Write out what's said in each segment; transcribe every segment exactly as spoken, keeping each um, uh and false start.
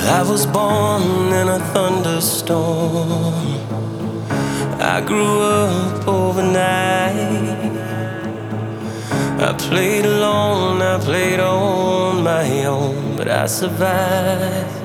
I was born in a thunderstorm. I grew up overnight. I played alone, I played on my own, but I survived.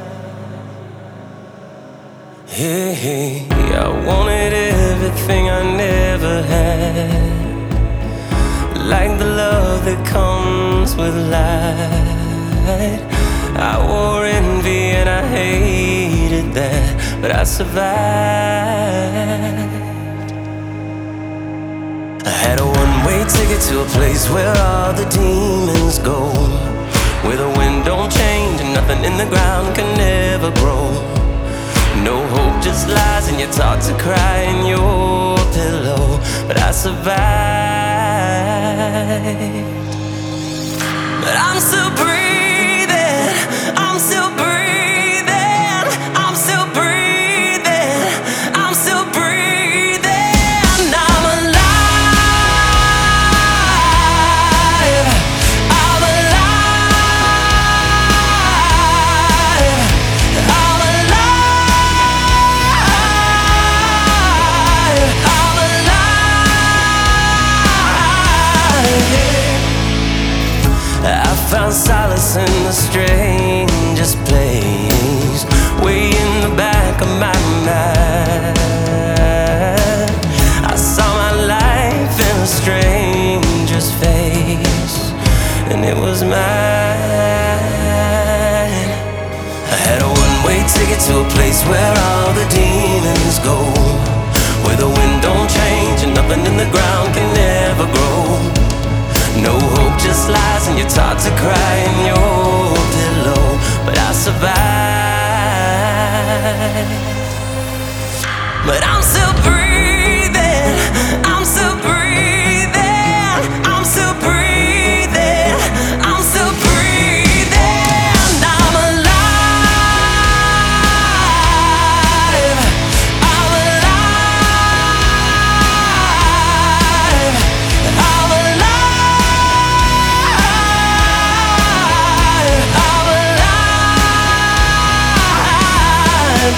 Hey, hey, I wanted everything I never had, like the love that comes with light. I wore envy and I hated that, but I survived. I had a one-way ticket to a place where all the demons go, where the wind don't change and nothing in the ground can never grow. No hope, just lies, and you're taught to cry in your pillow, but I survived. But I'm still breathing, I'm still breathing, I'm still breathing, I'm still breathing. I'm alive, I'm alive, I'm alive, I'm alive. I found solace in the strangest place, way in the back of my mind. I saw my life in a stranger's face, and it was mine. I had a one-way ticket to a place where all the demons go, where the wind don't change and nothing in the ground can never grow. No hope, just lies, and you're taught to cry in your pillow, but I survived. But I'm still breathing, I'm still breathing, I'm still breathing, I'm still breathing. I'm alive, I'm alive, I'm alive.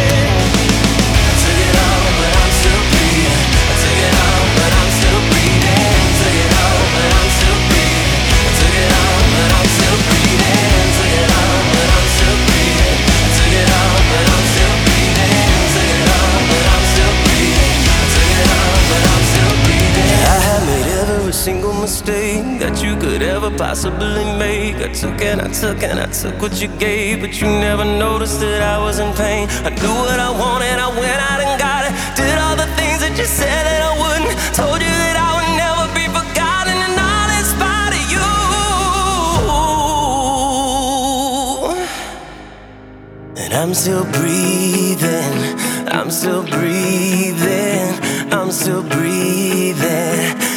Single mistake that you could ever possibly make. I took and I took and I took what you gave, but you never noticed that I was in pain. I knew what I wanted, I went out and got it. Did all the things that you said that I wouldn't. Told you that I would never be forgotten, and all in spite of you. And I'm still breathing, I'm still breathing, I'm still breathing.